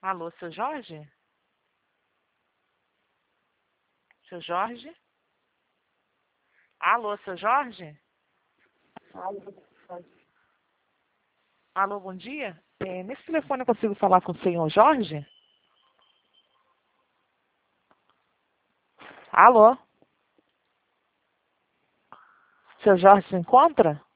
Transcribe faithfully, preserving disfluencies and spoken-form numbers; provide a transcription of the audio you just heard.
Alô, seu Jorge? Seu Jorge? Alô, seu Jorge? Alô, bom dia. É, nesse telefone eu consigo falar com o senhor Jorge? Alô? Seu Jorge se encontra?